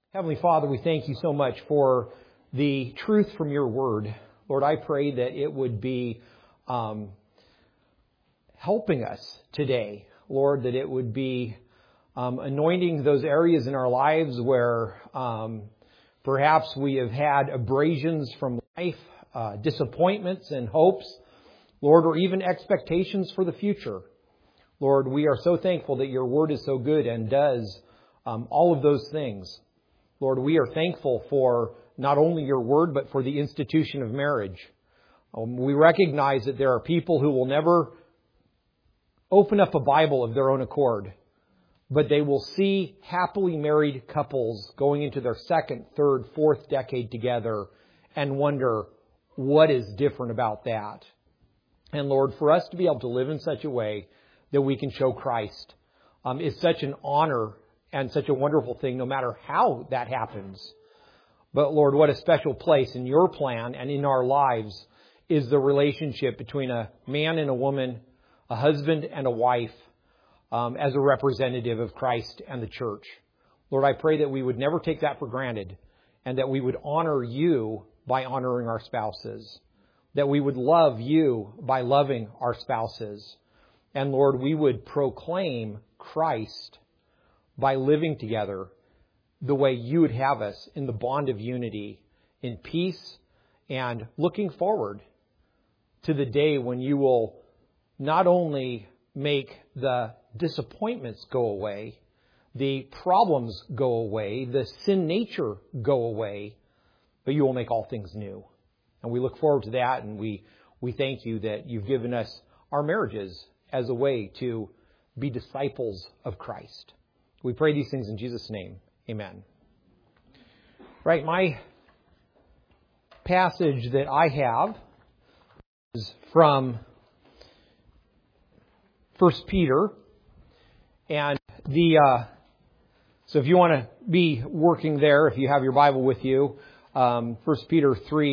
Heavenly Father, we thank you so much for the truth from your word. Lord, I pray that it would be helping us today. Lord, that it would be anointing those areas in our lives where perhaps we have had abrasions from life, disappointments and hopes, Lord, or even expectations for the future. Lord, we are so thankful that your word is so good and does all of those things. Lord, we are thankful for not only your word, but for the institution of marriage. We recognize that there are people who will never open up a Bible of their own accord, but they will see happily married couples going into their second, third, fourth decade together and wonder, what is different about that? And Lord, for us to be able to live in such a way that we can show Christ is such an honor and such a wonderful thing, no matter how that happens. But Lord, what a special place in your plan and in our lives is the relationship between a man and a woman, a husband and a wife, as a representative of Christ and the church. Lord, I pray that we would never take that for granted and that we would honor you by honoring our spouses, that we would love you by loving our spouses. And Lord, we would proclaim Christ by living together the way you would have us, in the bond of unity, in peace, and looking forward to the day when you will not only make the disappointments go away, the problems go away, the sin nature go away, but you will make all things new. And we look forward to that, and we thank you that you've given us our marriages as a way to be disciples of Christ. We pray these things in Jesus' name. Amen. Right, my passage that I have is from 1 Peter. And so if you want to be working there, if you have your Bible with you, 1 Peter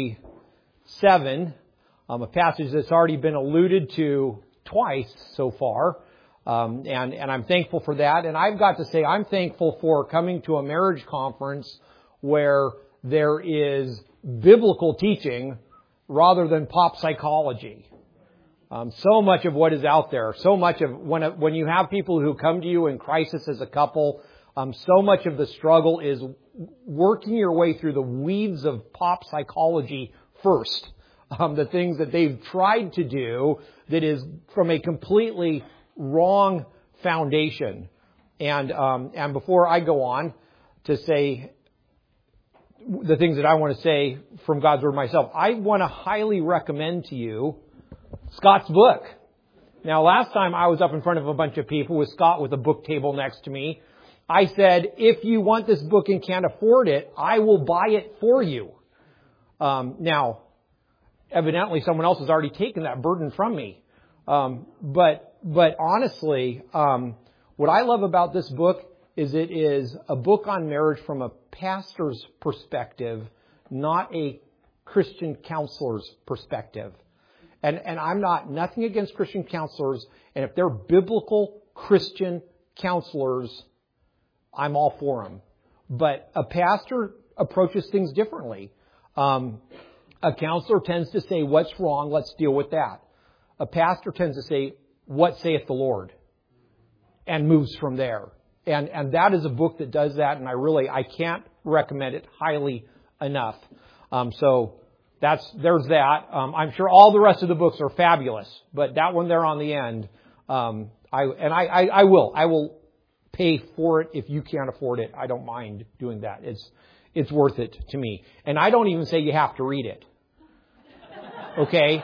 3:7, a passage that's already been alluded to twice so far. And I'm thankful for that. And I've got to say, I'm thankful for coming to a marriage conference where there is biblical teaching rather than pop psychology. So much of what is out there, so much of when you have people who come to you in crisis as a couple, so much of the struggle is working your way through the weeds of pop psychology first. The things that they've tried to do that is from a completely wrong foundation. And before I go on to say the things that I want to say from God's Word myself, I want to highly recommend to you Scott's book. Now, last time I was up in front of a bunch of people with Scott with a book table next to me, I said, if you want this book and can't afford it, I will buy it for you. Now, evidently someone else has already taken that burden from me. But honestly, what I love about this book is it is a book on marriage from a pastor's perspective, not a Christian counselor's perspective. And I'm nothing against Christian counselors. And if they're biblical Christian counselors, I'm all for them. But a pastor approaches things differently. A counselor tends to say, what's wrong? Let's deal with that. A pastor tends to say, what saith the Lord? And moves from there. And that is a book that does that. And I can't recommend it highly enough. So there's that. I'm sure all the rest of the books are fabulous, but that one there on the end, I will pay for it if you can't afford it. I don't mind doing that. It's worth it to me. And I don't even say you have to read it. Okay?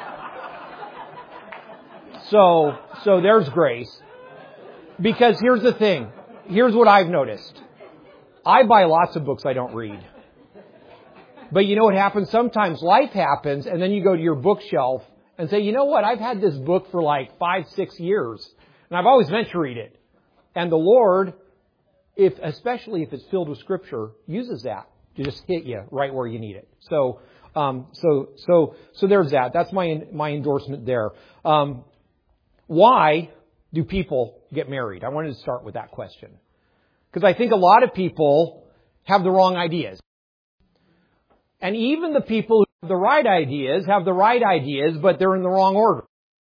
So there's grace. Because here's the thing. Here's what I've noticed. I buy lots of books I don't read. But you know what happens? Sometimes life happens and then you go to your bookshelf and say, you know what? I've had this book for like 5-6 years and I've always meant to read it. And the Lord, especially if it's filled with Scripture, uses that to just hit you right where you need it. So there's that. That's my endorsement there. Why do people get married? I wanted to start with that question. Because I think a lot of people have the wrong ideas. And even the people who have the right ideas, but they're in the wrong order.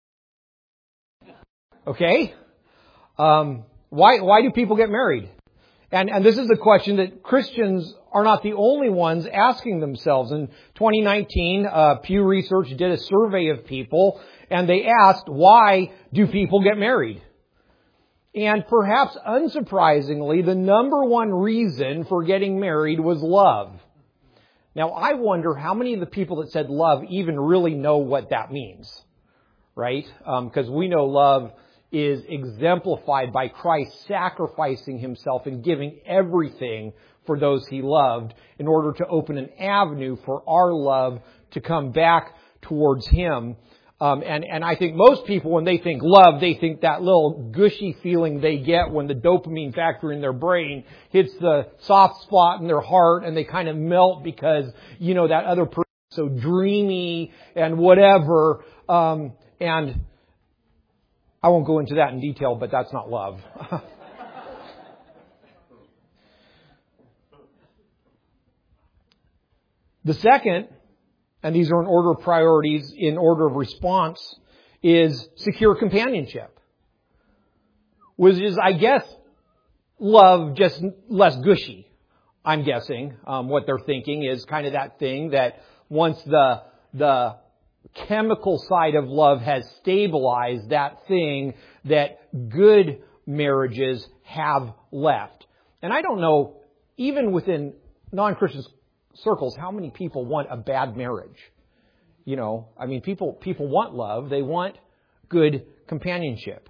Okay? Why do people get married? And this is a question that Christians are not the only ones asking themselves. In 2019, Pew Research did a survey of people, and they asked, why do people get married? And perhaps unsurprisingly, the number one reason for getting married was love. Now, I wonder how many of the people that said love even really know what that means, right? Because we know love is exemplified by Christ sacrificing Himself and giving everything for those He loved in order to open an avenue for our love to come back towards Him. And I think most people, when they think love, they think that little gushy feeling they get when the dopamine factor in their brain hits the soft spot in their heart and they kind of melt because, that other person is so dreamy and whatever. And I won't go into that in detail, but that's not love. The second, and these are in order of priorities, in order of response, is secure companionship. Which is, I guess, love just less gushy, I'm guessing. What they're thinking is kind of that thing that once the chemical side of love has stabilized, that thing that good marriages have left. And I don't know, even within non-Christian circles, how many people want a bad marriage? People want love. They want good companionship.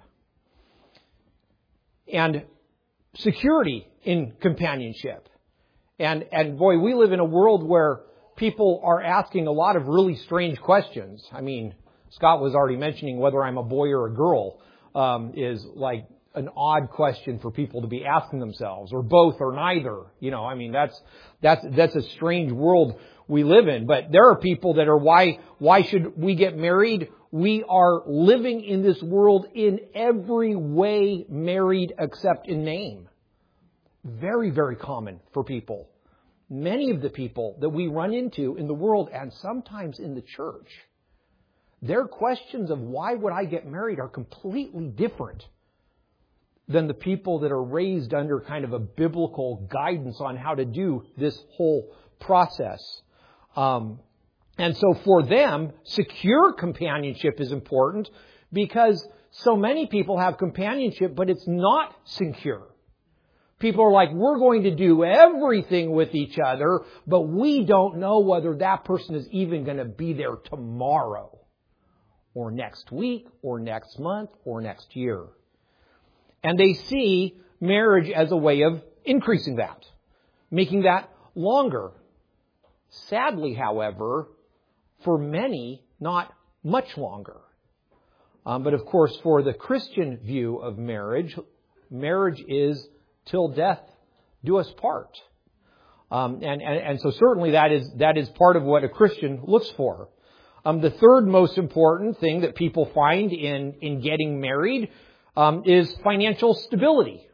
And security in companionship. And boy, we live in a world where people are asking a lot of really strange questions. Scott was already mentioning whether I'm a boy or a girl is like an odd question for people to be asking themselves, or both or neither. That's a strange world we live in. But there are people that are, why should we get married? We are living in this world in every way married except in name. Very, very common for people. Many of the people that we run into in the world and sometimes in the church, their questions of why would I get married are completely different than the people that are raised under kind of a biblical guidance on how to do this whole process. And so for them, secure companionship is important because so many people have companionship, but it's not secure. People are like, we're going to do everything with each other, but we don't know whether that person is even going to be there tomorrow, or next week, or next month, or next year. And they see marriage as a way of increasing that, making that longer. Sadly, however, for many, not much longer. But of course, for the Christian view of marriage, marriage is till death do us part. And so certainly that is part of what a Christian looks for. The third most important thing that people find in getting married is financial stability.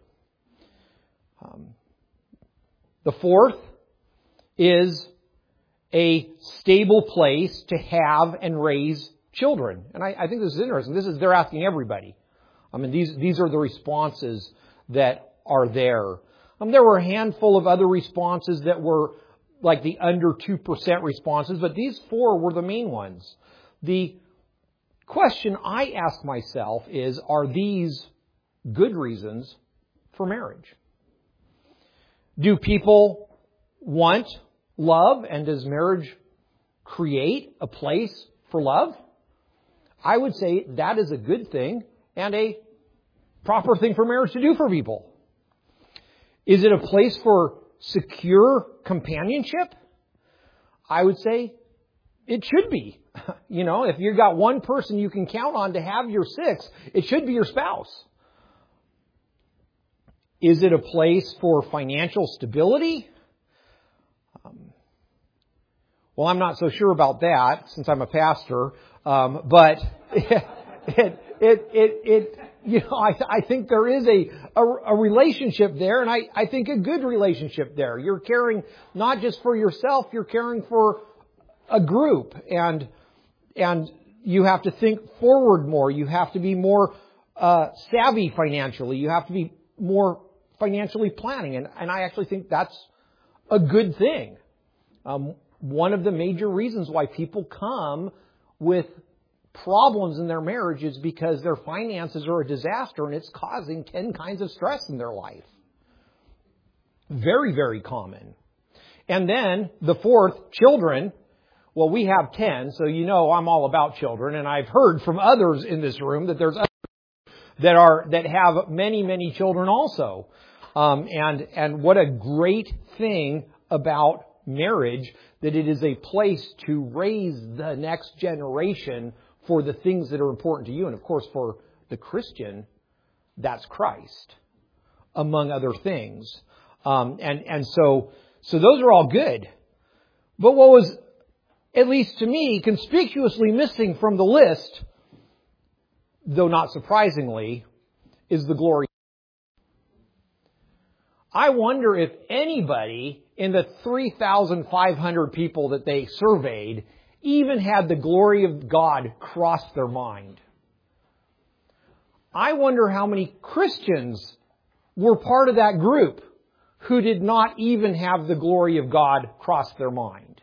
The fourth is a stable place to have and raise children. And I think this is interesting. They're asking everybody. These are the responses that are there. There were a handful of other responses that were like the under 2% responses, but these four were the main ones. The question I ask myself is, are these good reasons for marriage? Do people want love, and does marriage create a place for love? I would say that is a good thing and a proper thing for marriage to do for people. Is it a place for secure companionship? I would say it should be. If you've got one person you can count on to have your six, it should be your spouse. Is it a place for financial stability? Well, I'm not so sure about that since I'm a pastor, but I think there is a relationship there, and I think a good relationship there. You're caring not just for yourself, you're caring for a group, and you have to think forward more. You have to be more savvy financially. You have to be more financially planning, and I actually think that's a good thing. One of the major reasons why people come with problems in their marriage is because their finances are a disaster and it's causing 10 kinds of stress in their life. Very, very common. And then the fourth, children. Well, we have 10, so I'm all about children, and I've heard from others in this room that there's others that have many, many children also. And what a great thing about marriage, that it is a place to raise the next generation for the things that are important to you. And of course, for the Christian, that's Christ, among other things. And so those are all good. But what was, at least to me, conspicuously missing from the list, though not surprisingly, is the glory. I wonder if anybody in the 3,500 people that they surveyed even had the glory of God cross their mind. I wonder how many Christians were part of that group who did not even have the glory of God cross their mind.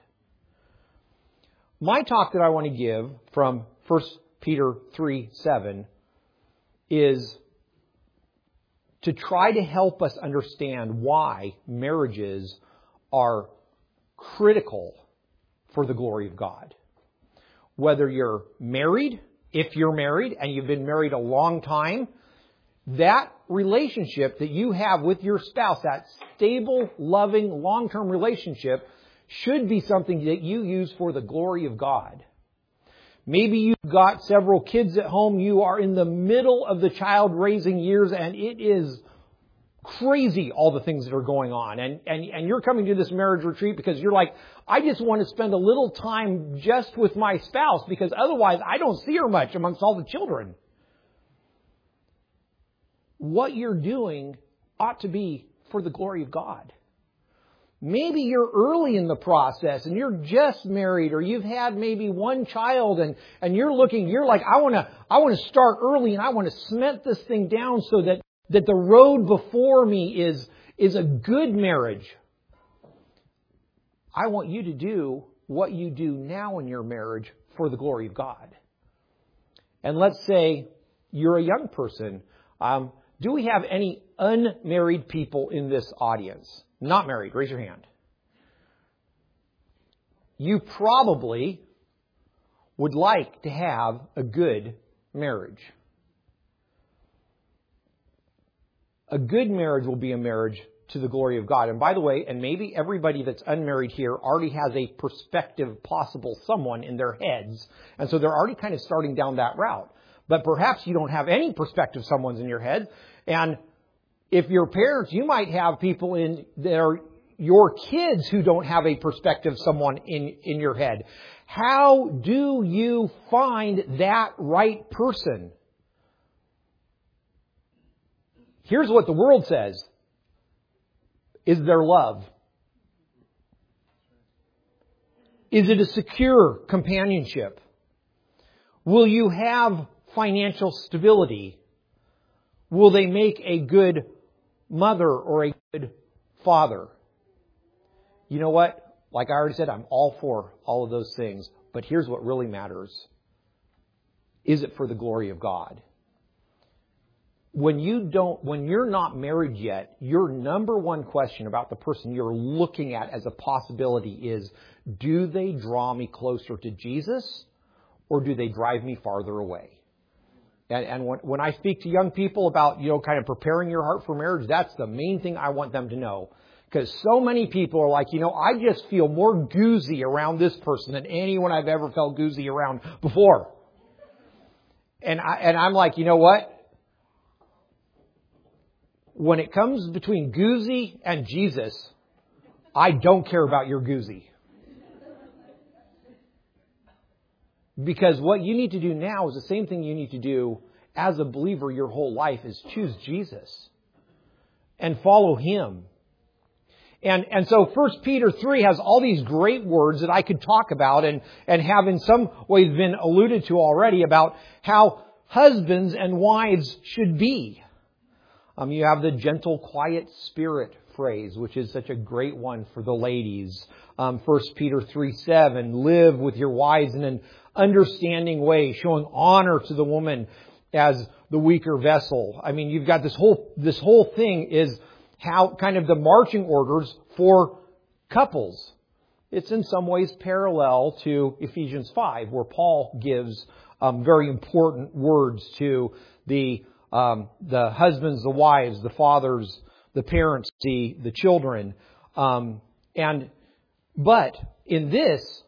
My talk that I want to give from 1 Peter 3:7 is to try to help us understand why marriages are critical for the glory of God. Whether you're married, if you're married and you've been married a long time, that relationship that you have with your spouse, that stable, loving, long-term relationship, should be something that you use for the glory of God. Maybe you've got several kids at home. You are in the middle of the child raising years, and it is crazy, all the things that are going on. And you're coming to this marriage retreat because you're like, I just want to spend a little time just with my spouse because otherwise I don't see her much amongst all the children. What you're doing ought to be for the glory of God. Maybe you're early in the process and you're just married, or you've had maybe one child and you're like, I want to start early and I want to cement this thing down so that the road before me is a good marriage. I want you to do what you do now in your marriage for the glory of God. And let's say you're a young person. Do we have any unmarried people in this audience? Not married. Raise your hand. You probably would like to have a good marriage. A good marriage will be a marriage to the glory of God. And by the way, and maybe everybody that's unmarried here already has a prospective possible someone in their heads. And so they're already kind of starting down that route. But perhaps you don't have any prospective someones in your head. And if you're parents, you might have people in there, your kids who don't have a prospective someone in your head. How do you find that right person? Here's what the world says. Is there love? Is it a secure companionship? Will you have financial stability? Will they make a good mother or a good father? You know what? Like I already said, I'm all for all of those things. But here's what really matters. Is it for the glory of God? When you're not married yet, your number one question about the person you're looking at as a possibility is, do they draw me closer to Jesus or do they drive me farther away? And when I speak to young people about, kind of preparing your heart for marriage, that's the main thing I want them to know. Because so many people are like, I just feel more goozy around this person than anyone I've ever felt goozy around before. And I'm like, you know what? When it comes between goozy and Jesus, I don't care about your goozy. Because what you need to do now is the same thing you need to do as a believer your whole life is choose Jesus and follow Him. And so 1 Peter 3 has all these great words that I could talk about and have in some ways been alluded to already about how husbands and wives should be. You have the gentle, quiet spirit phrase, which is such a great one for the ladies. 1 Peter 3:7, live with your wives in an understanding way, showing honor to the woman as the weaker vessel. I mean, you've got this whole thing is how kind of the marching orders for couples. It's in some ways parallel to Ephesians 5, where Paul gives very important words to the husbands, the wives, the fathers, the parents, the children. But in this,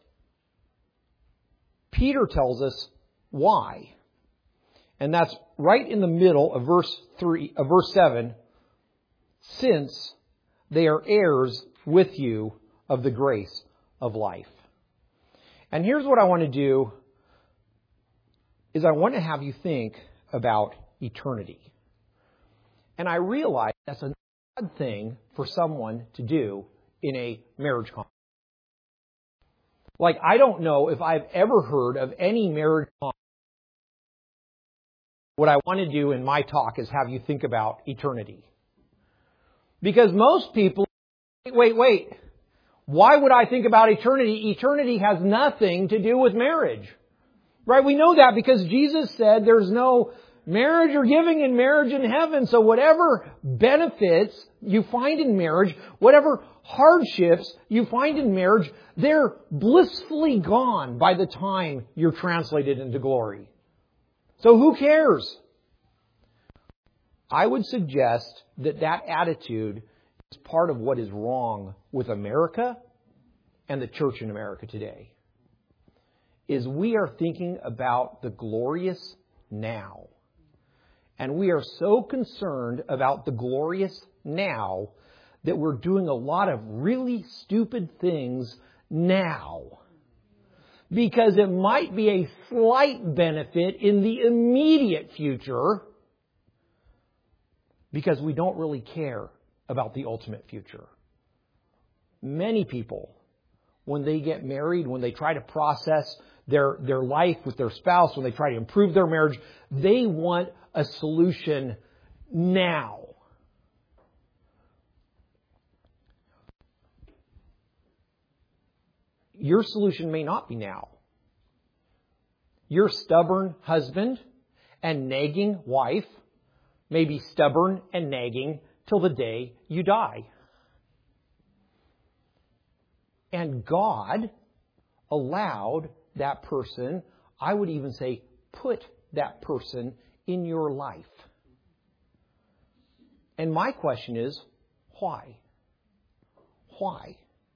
Peter tells us why. And that's right in the middle of verse 7. Since they are heirs with you of the grace of life. And here's what I want to do, is I want to have you think about eternity. And I realize that's an odd thing for someone to do in a marriage conference. Like, I don't know if I've ever heard of any marriage conference. What I want to do in my talk is have you think about eternity. Because most people, wait. Why would I think about eternity? Eternity has nothing to do with marriage. Right? We know that because Jesus said there's no marriage or giving in marriage in heaven. So whatever benefits you find in marriage, whatever hardships you find in marriage, they're blissfully gone by the time you're translated into glory. So who cares? I would suggest that attitude is part of what is wrong with America and the church in America today. Is we are thinking about the glorious now. And we are so concerned about the glorious now that we're doing a lot of really stupid things now. Because it might be a slight benefit in the immediate future, because we don't really care about the ultimate future. Many people, when they get married, when they try to process their life with their spouse, when they try to improve their marriage, they want a solution now. Your solution may not be now. Your stubborn husband and nagging wife may be stubborn and nagging till the day you die. And God allowed that person, I would even say, put that person in your life. And my question is, why? Why?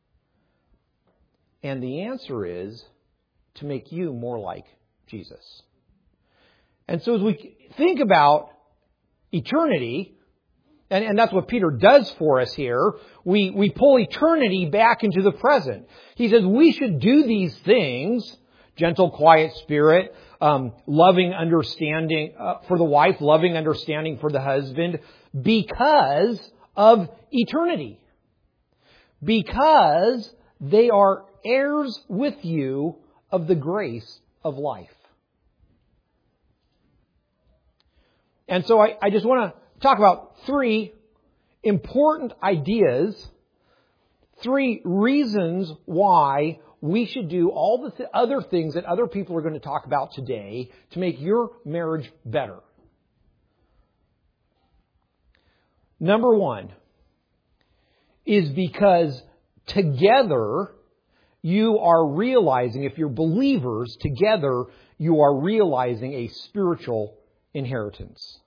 And the answer is to make you more like Jesus. And so as we think about eternity, and that's what Peter does for us here, we pull eternity back into the present. He says we should do these things, gentle, quiet spirit, loving understanding for the wife, loving understanding for the husband, because of eternity. Because they are heirs with you of the grace of life. And so I just want to talk about three important ideas, three reasons why we should do all the other things that other people are going to talk about today to make your marriage better. Number one is because together you are realizing, if you're believers, together you are realizing a spiritual inheritance.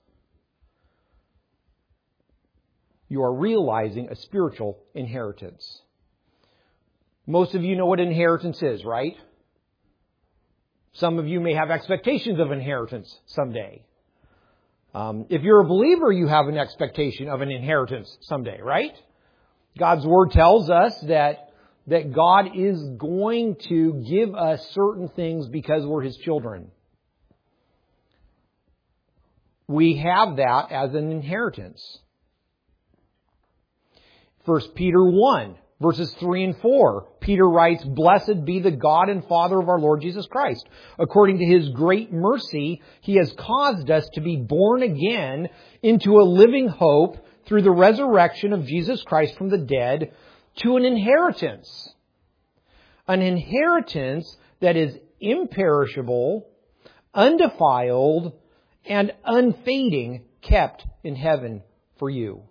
You are realizing a spiritual inheritance. Most of you know what inheritance is, right? Some of you may have expectations of inheritance someday. If you're a believer, you have an expectation of an inheritance someday, right? God's Word tells us that God is going to give us certain things because we're His children. we have that as an inheritance. 1 Peter 1, verses 3 and 4, Peter writes, "Blessed be the God and Father of our Lord Jesus Christ. According to His great mercy, He has caused us to be born again into a living hope through the resurrection of Jesus Christ from the dead to an inheritance. An inheritance that is imperishable, undefiled, and unfading, kept in heaven for you."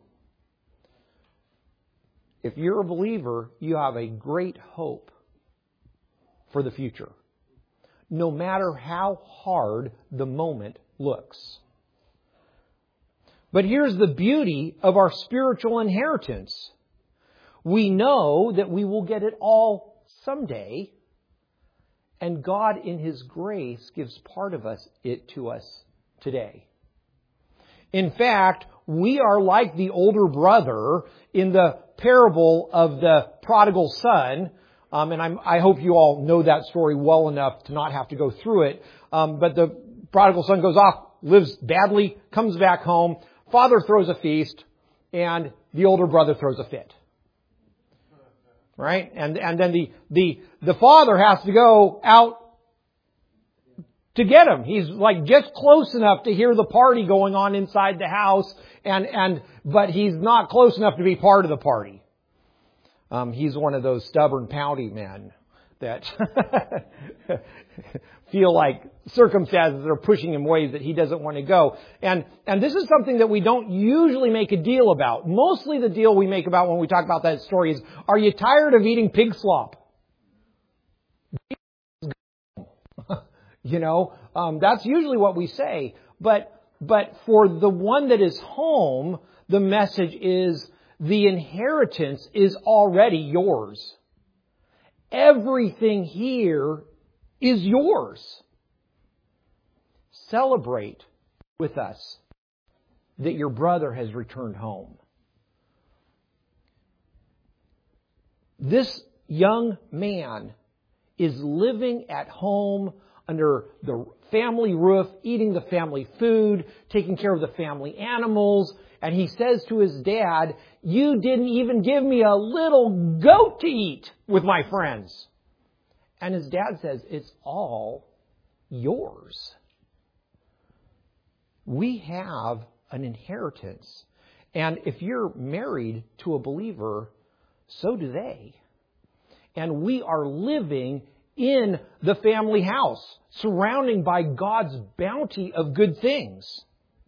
If you're a believer, you have a great hope for the future, no matter how hard the moment looks. But here's the beauty of our spiritual inheritance. We know that we will get it all someday, and God in His grace gives part of it to us today. In fact, we are like the older brother in the parable of the prodigal son. I hope you all know that story well enough to not have to go through it. But the prodigal son goes off, lives badly, comes back home. Father throws a feast, and the older brother throws a fit. Right? And then the father has to go out to get him. He's like just close enough to hear the party going on inside the house, but he's not close enough to be part of the party. He's one of those stubborn, pouty men that feel like circumstances are pushing him ways that he doesn't want to go. And this is something that we don't usually make a deal about. Mostly the deal we make about when we talk about that story is, are you tired of eating pig slop? That's usually what we say. But for the one that is home, the message is the inheritance is already yours. Everything here is yours. Celebrate with us that your brother has returned home. This young man is living at home under the family roof, eating the family food, taking care of the family animals. And he says to his dad, "You didn't even give me a little goat to eat with my friends." And his dad says, "It's all yours." We have an inheritance. And if you're married to a believer, so do they. And we are living in the family house, surrounded by God's bounty of good things.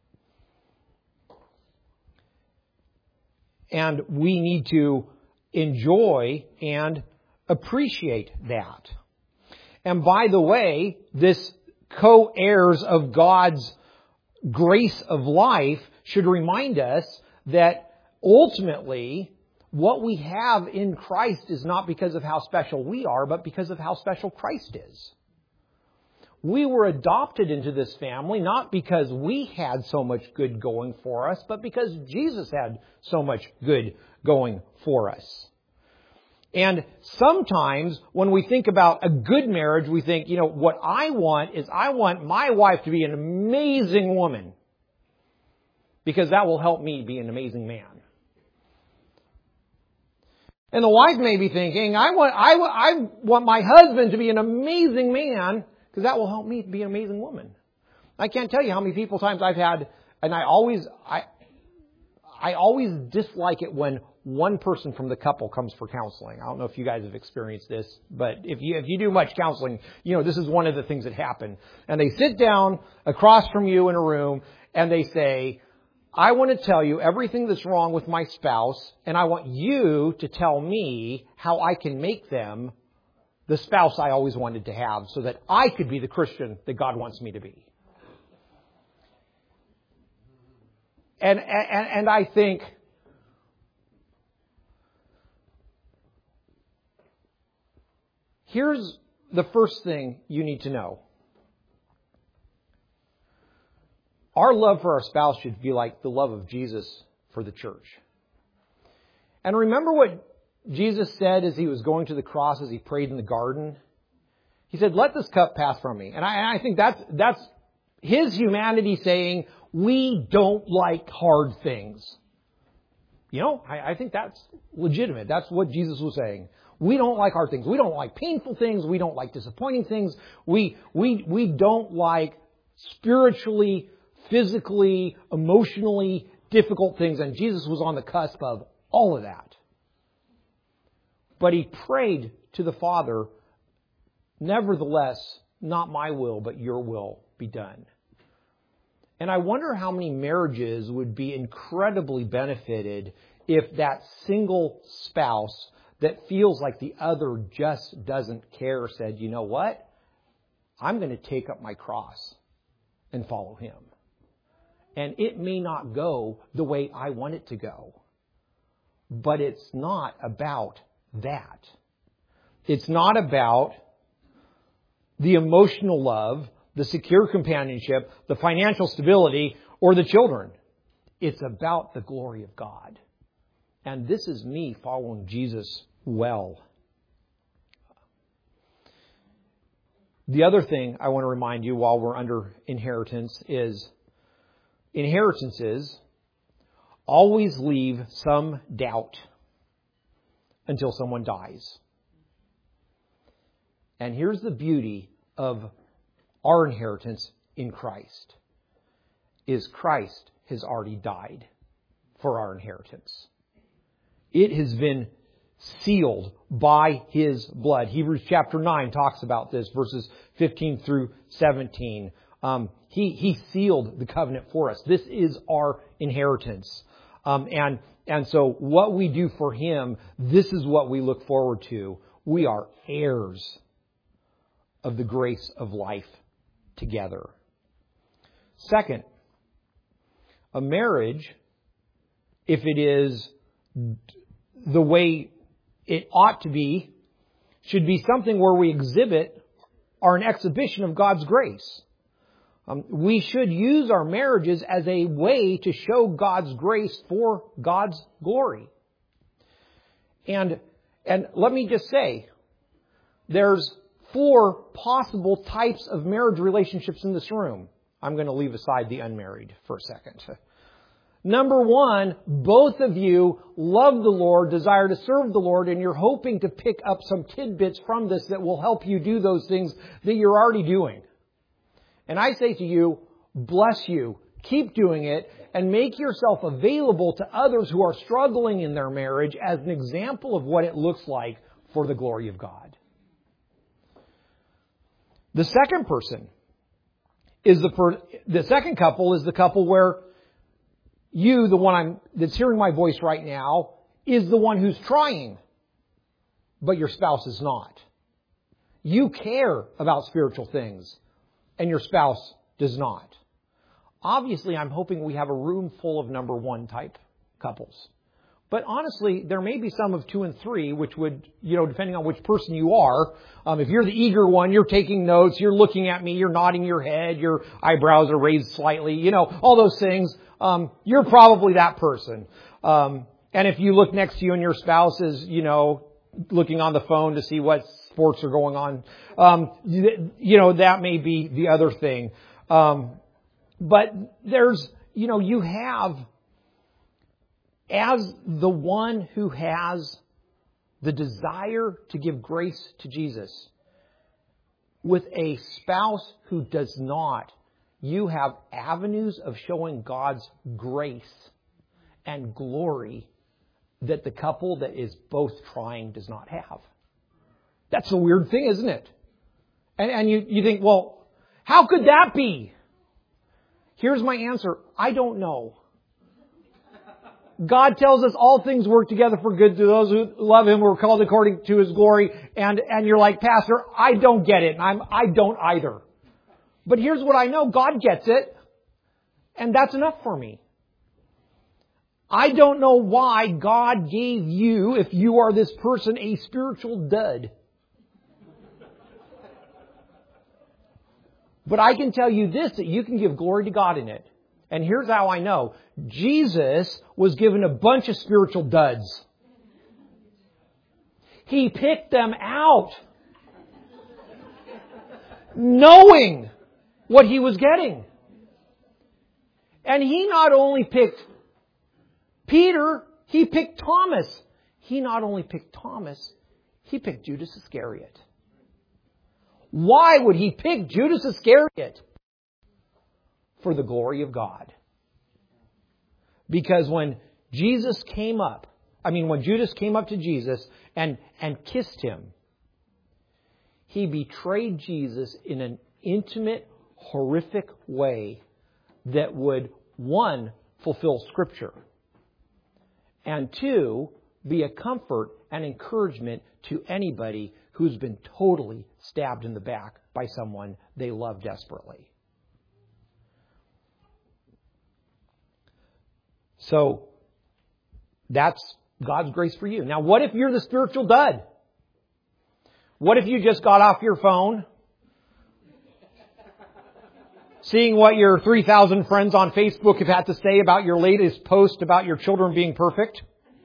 And we need to enjoy and appreciate that. And by the way, this co-heirs of God's grace of life should remind us that ultimately what we have in Christ is not because of how special we are, but because of how special Christ is. We were adopted into this family not because we had so much good going for us, but because Jesus had so much good going for us. And sometimes when we think about a good marriage, we think, what I want my wife to be an amazing woman, because that will help me be an amazing man. And the wife may be thinking, I want my husband to be an amazing man, because that will help me be an amazing woman. I can't tell you how many times I've had, and I always dislike it when one person from the couple comes for counseling. I don't know if you guys have experienced this, but if you do much counseling, this is one of the things that happen. And they sit down across from you in a room and they say, "I want to tell you everything that's wrong with my spouse, and I want you to tell me how I can make them the spouse I always wanted to have so that I could be the Christian that God wants me to be." And I think, here's the first thing you need to know. Our love for our spouse should be like the love of Jesus for the church. And remember what Jesus said as He was going to the cross, as He prayed in the garden? He said, "Let this cup pass from me." And I think that's His humanity saying, We don't like hard things. I think that's legitimate. That's what Jesus was saying. We don't like hard things. We don't like painful things. We don't like disappointing things. We don't like spiritually, physically, emotionally difficult things. And Jesus was on the cusp of all of that. But He prayed to the Father, nevertheless, not my will, but your will be done. And I wonder how many marriages would be incredibly benefited if that single spouse that feels like the other just doesn't care said, you know what? I'm going to take up my cross and follow Him. And it may not go the way I want it to go. But it's not about that. It's not about the emotional love, the secure companionship, the financial stability, or the children. It's about the glory of God. And this is me following Jesus well. The other thing I want to remind you while we're under inheritance is inheritances always leave some doubt until someone dies. And here's the beauty of our inheritance in Christ, is Christ has already died for our inheritance. It has been sealed by His blood. Hebrews chapter 9 talks about this, verses 15 through 17. He sealed the covenant for us. This is our inheritance. And so what we do for Him, this is what we look forward to. We are heirs of the grace of life together. Second, a marriage, if it is the way it ought to be, should be something where we exhibit or an exhibition of God's grace. We should use our marriages as a way to show God's grace for God's glory. And let me just say, there's 4 possible types of marriage relationships in this room. I'm going to leave aside the unmarried for a second. Number 1, both of you love the Lord, desire to serve the Lord, and you're hoping to pick up some tidbits from this that will help you do those things that you're already doing. And I say to you, bless you. Keep doing it and make yourself available to others who are struggling in their marriage as an example of what it looks like for the glory of God. The second person is the second couple is the couple where you, the one that's hearing my voice right now, is the one who's trying, but your spouse is not. You care about spiritual things, and your spouse does not. Obviously, I'm hoping we have a room full of number 1 type couples. But honestly, there may be some of 2 and 3, which would, depending on which person you are. If you're the eager one, you're taking notes, you're looking at me, you're nodding your head, your eyebrows are raised slightly, all those things. You're probably that person. And if you look next to you and your spouse is, looking on the phone to see what sports are going on, that may be the other thing. But there's, you have, as the one who has the desire to give grace to Jesus, with a spouse who does not, you have avenues of showing God's grace and glory that the couple that is both trying does not have. That's a weird thing, isn't it? And you think, well, how could that be? Here's my answer. I don't know. God tells us all things work together for good to those who love Him, who are called according to His glory. And you're like, Pastor, I don't get it. And I don't either. But here's what I know. God gets it. And that's enough for me. I don't know why God gave you, if you are this person, a spiritual dud. But I can tell you this, that you can give glory to God in it. And here's how I know. Jesus was given a bunch of spiritual duds. He picked them out, knowing what He was getting. And He not only picked Peter, He picked Thomas. He not only picked Thomas, He picked Judas Iscariot. Why would He pick Judas Iscariot? For the glory of God. Because when Judas came up to Jesus and kissed Him, he betrayed Jesus in an intimate, horrific way that would, one, fulfill Scripture, and two, be a comfort and encouragement to anybody who's been totally stabbed in the back by someone they love desperately. So, that's God's grace for you. Now, what if you're the spiritual dud? What if you just got off your phone, seeing what your 3,000 friends on Facebook have had to say about your latest post about your children being perfect?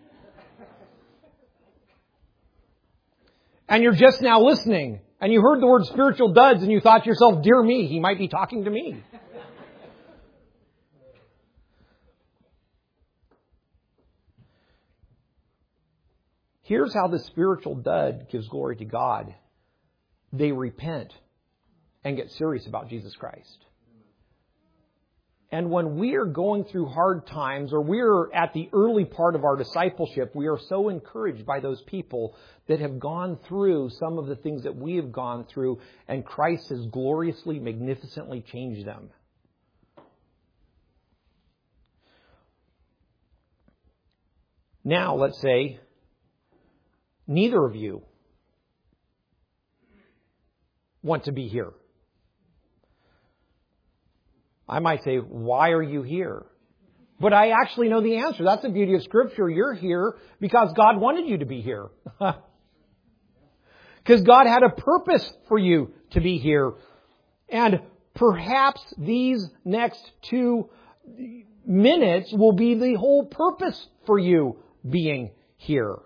And you're just now listening, and you heard the word spiritual duds, and you thought to yourself, dear me, he might be talking to me. Here's how the spiritual dud gives glory to God. They repent and get serious about Jesus Christ. And when we are going through hard times, or we're at the early part of our discipleship, we are so encouraged by those people that have gone through some of the things that we have gone through, and Christ has gloriously, magnificently changed them. Now, let's say neither of you want to be here. I might say, why are you here? But I actually know the answer. That's the beauty of Scripture. You're here because God wanted you to be here. Because God had a purpose for you to be here. And perhaps these next 2 minutes will be the whole purpose for you being here.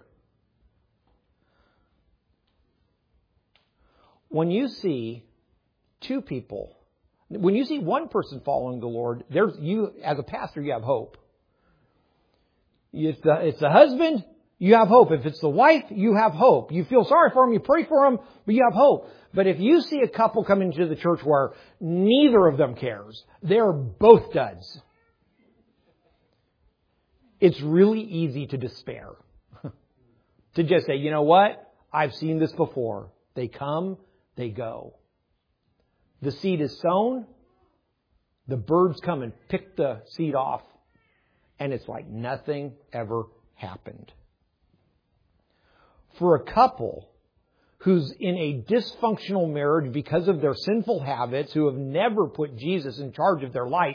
When you see 2 people, when you see one person following the Lord, you as a pastor, you have hope. If it's the husband, you have hope. If it's the wife, you have hope. You feel sorry for them, you pray for them, but you have hope. But if you see a couple come into the church where neither of them cares, they're both duds, it's really easy to despair. To just say, you know what? I've seen this before. They come, they go. The seed is sown. The birds come and pick the seed off. And it's like nothing ever happened. For a couple who's in a dysfunctional marriage because of their sinful habits, who have never put Jesus in charge of their life,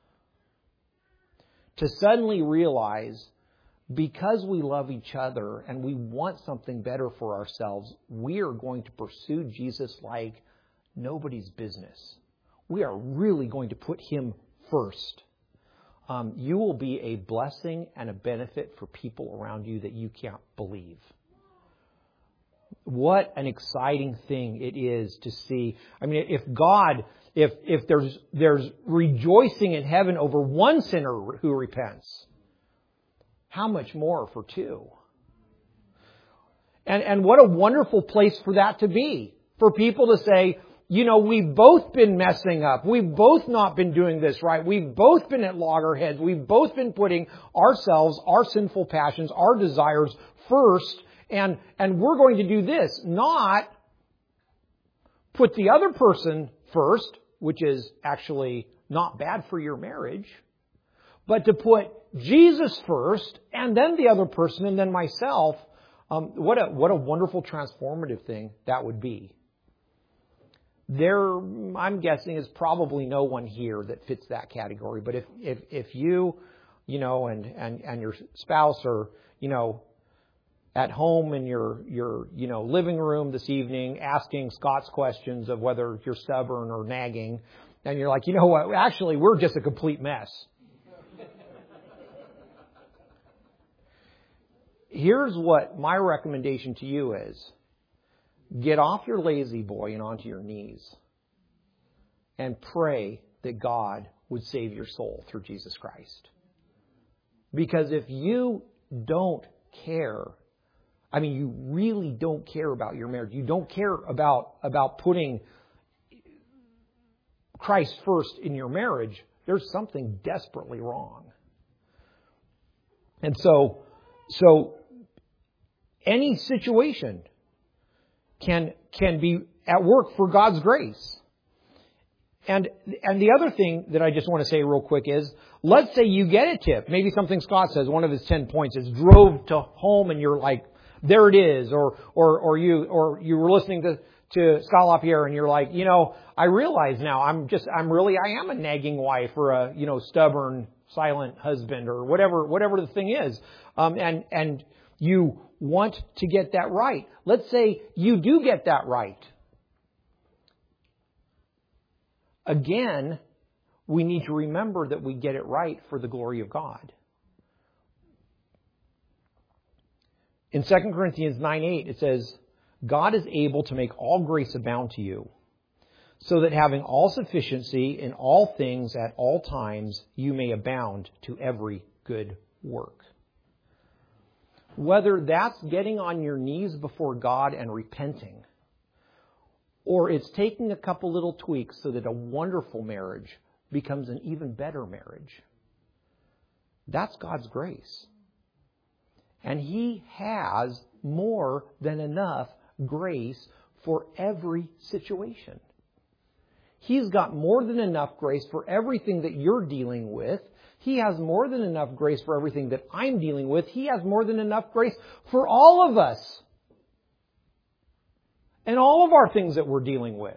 to suddenly realize, because we love each other and we want something better for ourselves, we are going to pursue Jesus like nobody's business. We are really going to put Him first. You will be a blessing and a benefit for people around you that you can't believe. What an exciting thing it is to see. I mean, if there's rejoicing in heaven over one sinner who repents, how much more for 2? And what a wonderful place for that to be. For people to say, you know, we've both been messing up. We've both not been doing this right. We've both been at loggerheads. We've both been putting ourselves, our sinful passions, our desires first. And we're going to do this. Not put the other person first, which is actually not bad for your marriage. But to put Jesus first, and then the other person, and then myself. What a wonderful transformative thing that would be. There, I'm guessing, is probably no one here that fits that category. But if you and your spouse are, at home in your living room this evening asking Scott's questions of whether you're stubborn or nagging, and you're like, you know what, actually, we're just a complete mess. Here's what my recommendation to you is. Get off your lazy boy and onto your knees and pray that God would save your soul through Jesus Christ. Because if you don't care, you really don't care about your marriage. You don't care about putting Christ first in your marriage. There's something desperately wrong. And so any situation can be at work for God's grace. And the other thing that I just want to say real quick is, let's say you get a tip. Maybe something Scott says, one of his 10 points is drove to home and you're like, there it is. Or you were listening to Scott LaPierre and you're like, I realize now I am a nagging wife or a, stubborn, silent husband or whatever the thing is. And you want to get that right. Let's say you do get that right. Again, we need to remember that we get it right for the glory of God. In 2 Corinthians 9:8, it says, God is able to make all grace abound to you, so that having all sufficiency in all things at all times, you may abound to every good work. Whether that's getting on your knees before God and repenting, or it's taking a couple little tweaks so that a wonderful marriage becomes an even better marriage. That's God's grace. And He has more than enough grace for every situation. He's got more than enough grace for everything that you're dealing with. He has more than enough grace for everything that I'm dealing with. He has more than enough grace for all of us. And all of our things that we're dealing with.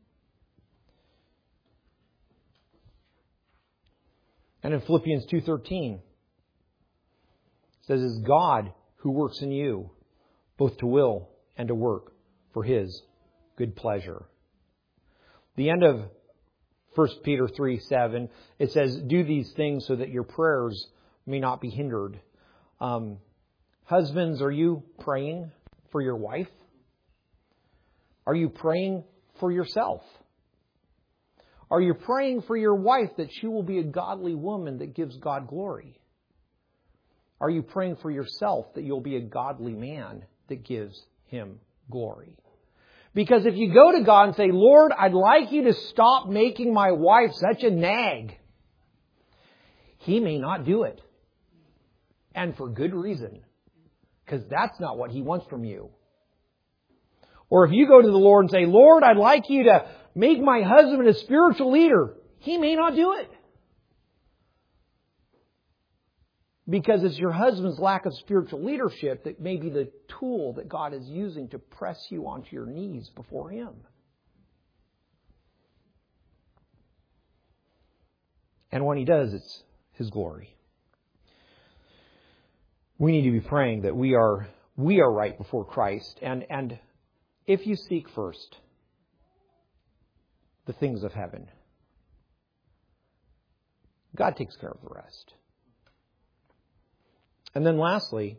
And in Philippians 2:13, it says, it's God who works in you, both to will and to work for His good pleasure. The end of 1 Peter 3:7, it says, do these things so that your prayers may not be hindered. Husbands, are you praying for your wife? Are you praying for yourself? Are you praying for your wife that she will be a godly woman that gives God glory? Are you praying for yourself that you'll be a godly man that gives Him glory? Because if you go to God and say, Lord, I'd like you to stop making my wife such a nag, He may not do it. And for good reason. Because that's not what He wants from you. Or if you go to the Lord and say, Lord, I'd like you to make my husband a spiritual leader, He may not do it. Because it's your husband's lack of spiritual leadership that may be the tool that God is using to press you onto your knees before Him. And when He does, it's His glory. We need to be praying that we are right before Christ. And if you seek first the things of heaven, God takes care of the rest. And then lastly,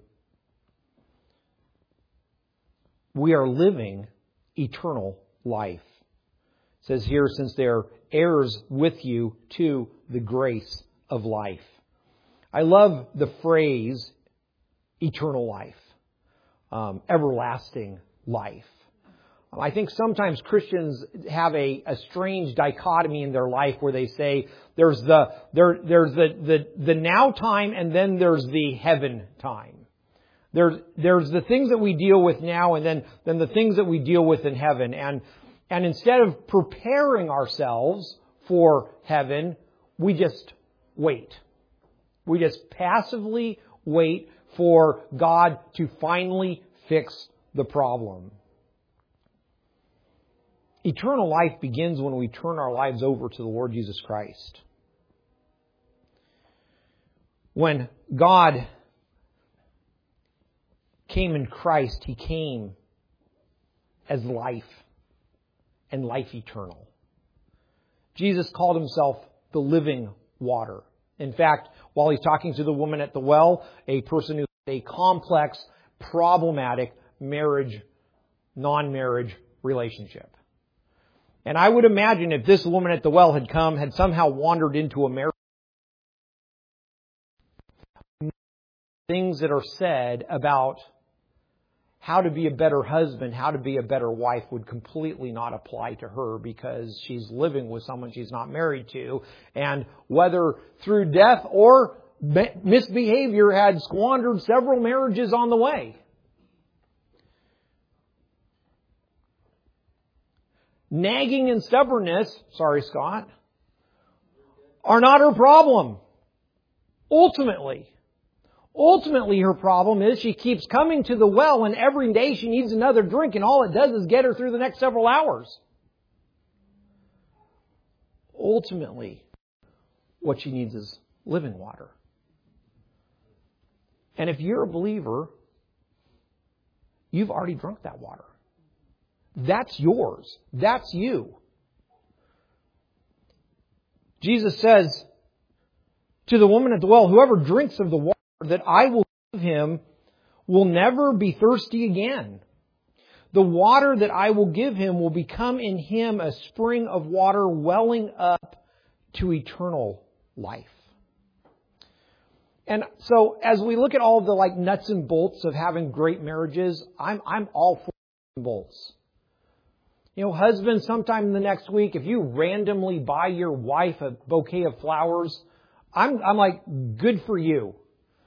we are living eternal life. It says here, since they're heirs with you to the grace of life. I love the phrase eternal life, everlasting life. I think sometimes Christians have a strange dichotomy in their life where they say there's the now time and then there's the heaven time. There's the things that we deal with now and then the things that we deal with in heaven. And instead of preparing ourselves for heaven, we just wait. We just passively wait for God to finally fix the problem. Eternal life begins when we turn our lives over to the Lord Jesus Christ. When God came in Christ, He came as life and life eternal. Jesus called Himself the living water. In fact, while He's talking to the woman at the well, a person who had a complex, problematic marriage, non-marriage relationship. And I would imagine if this woman at the well had somehow wandered into a marriage, things that are said about how to be a better husband, how to be a better wife would completely not apply to her because she's living with someone she's not married to. And whether through death or misbehavior had squandered several marriages on the way. Nagging and stubbornness, sorry Scott, are not her problem. Ultimately, her problem is she keeps coming to the well and every day she needs another drink and all it does is get her through the next several hours. Ultimately, what she needs is living water. And if you're a believer, you've already drunk that water. That's yours. That's you. Jesus says to the woman at the well, whoever drinks of the water that I will give him will never be thirsty again. The water that I will give him will become in him a spring of water welling up to eternal life. And so as we look at all the nuts and bolts of having great marriages, I'm all for nuts and bolts. Husbands, sometime in the next week, if you randomly buy your wife a bouquet of flowers, I'm like, good for you.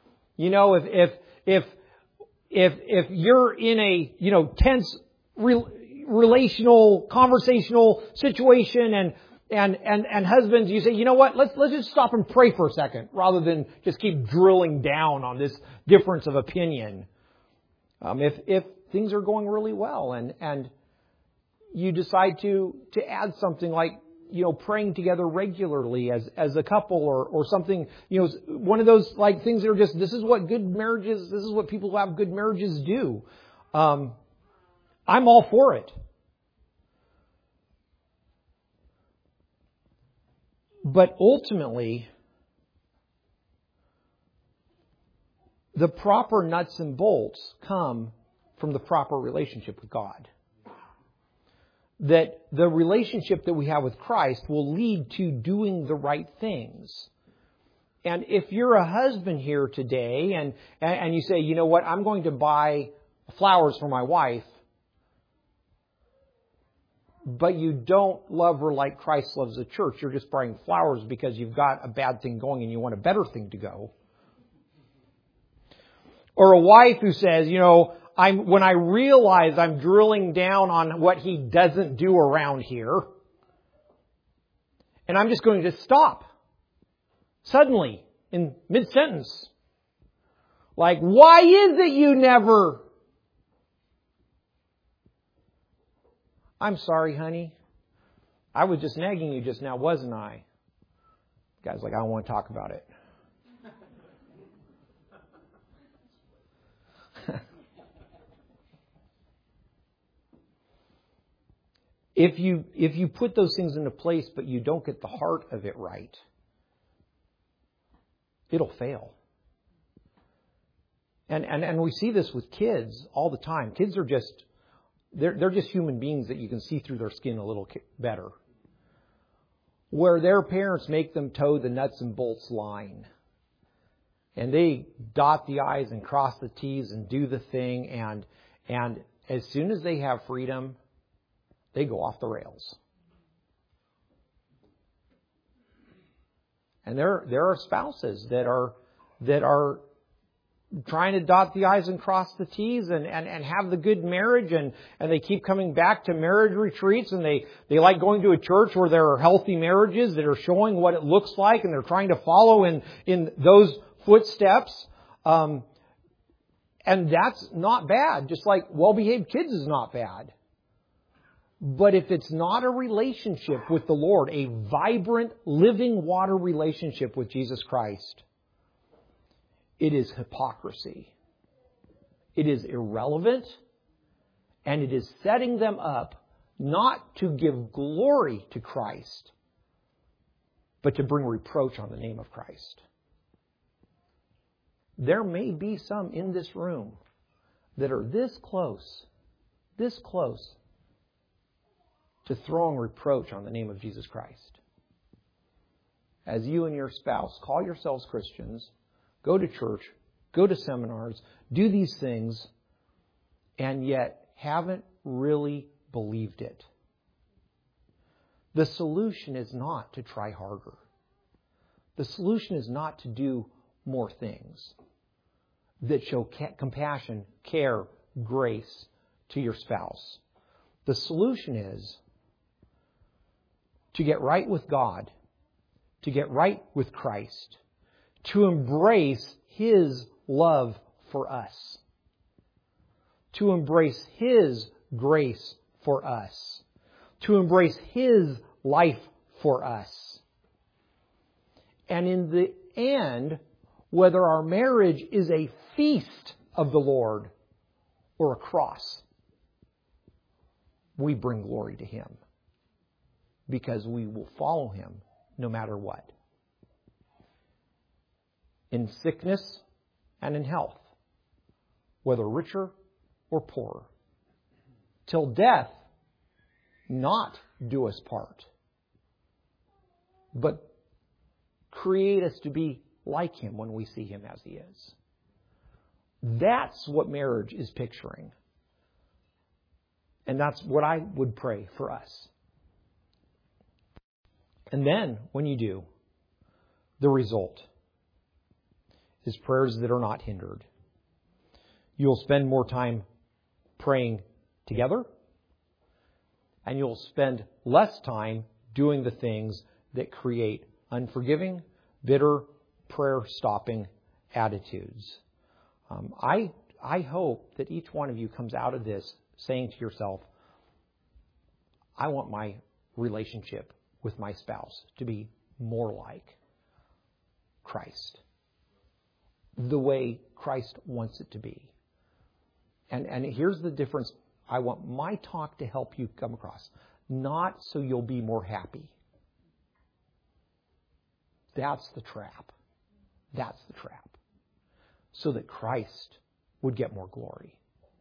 If you're in a, tense relational, conversational situation and husbands, you say, you know what, let's just stop and pray for a second rather than just keep drilling down on this difference of opinion. If things are going really well and you decide to add something like, praying together regularly as a couple or something, one of those things that are just, this is what good marriages, this is what people who have good marriages do. I'm all for it. But ultimately, the proper nuts and bolts come from the proper relationship with God. That the relationship that we have with Christ will lead to doing the right things. And if you're a husband here today and you say, you know what, I'm going to buy flowers for my wife, but you don't love her like Christ loves the church, you're just buying flowers because you've got a bad thing going and you want a better thing to go. Or a wife who says, when I realize I'm drilling down on what he doesn't do around here, and I'm just going to stop suddenly in mid-sentence. Like, why is it you never? I'm sorry, honey. I was just nagging you just now, wasn't I? The guy's like, I don't want to talk about it. If you put those things into place, but you don't get the heart of it right, it'll fail. And we see this with kids all the time. Kids are they're just human beings that you can see through their skin a little better. Where their parents make them toe the nuts and bolts line. And they dot the I's and cross the T's and do the thing. And as soon as they have freedom, they go off the rails. And there are spouses that are trying to dot the I's and cross the T's and have the good marriage and they keep coming back to marriage retreats and they like going to a church where there are healthy marriages that are showing what it looks like and they're trying to follow in those footsteps. And that's not bad. Just like well-behaved kids is not bad. But if it's not a relationship with the Lord, a vibrant, living water relationship with Jesus Christ, it is hypocrisy. It is irrelevant. And it is setting them up not to give glory to Christ, but to bring reproach on the name of Christ. There may be some in this room that are this close to throwing reproach on the name of Jesus Christ. As you and your spouse call yourselves Christians, go to church, go to seminars, do these things, and yet haven't really believed it. The solution is not to try harder. The solution is not to do more things that show compassion, care, grace to your spouse. The solution is to get right with God, to get right with Christ, to embrace His love for us, to embrace His grace for us, to embrace His life for us. And in the end, whether our marriage is a feast of the Lord or a cross, we bring glory to Him because we will follow Him no matter what. In sickness and in health, whether richer or poorer, till death not do us part, but create us to be like Him when we see Him as He is. That's what marriage is picturing. And that's what I would pray for us. And then, when you do, the result is prayers that are not hindered. You'll spend more time praying together, and you'll spend less time doing the things that create unforgiving, bitter, prayer-stopping attitudes. I hope that each one of you comes out of this saying to yourself, I want my relationship with my spouse to be more like Christ, the way Christ wants it to be. And here's the difference. I want my talk to help you come across, not so you'll be more happy. That's the trap. That's the trap. So that Christ would get more glory.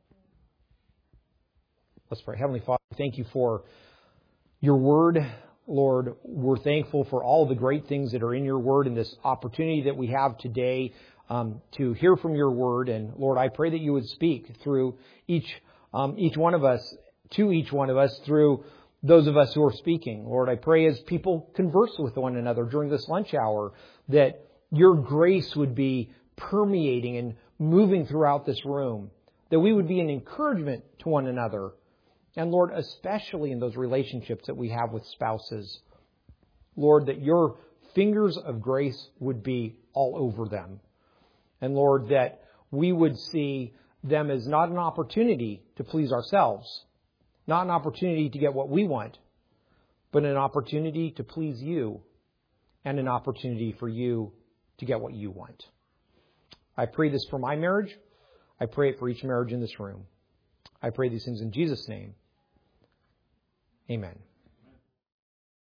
Let's pray. Heavenly Father, thank you for your word. Lord, we're thankful for all the great things that are in your word and this opportunity that we have today to hear from your word. And Lord, I pray that you would speak through each one of us, to each one of us, through those of us who are speaking. Lord, I pray as people converse with one another during this lunch hour, that your grace would be permeating and moving throughout this room, that we would be an encouragement to one another. And Lord, especially in those relationships that we have with spouses, Lord, that your fingers of grace would be all over them. And Lord, that we would see them as not an opportunity to please ourselves, not an opportunity to get what we want, but an opportunity to please you and an opportunity for you to get what you want. I pray this for my marriage. I pray it for each marriage in this room. I pray these things in Jesus' name. Amen.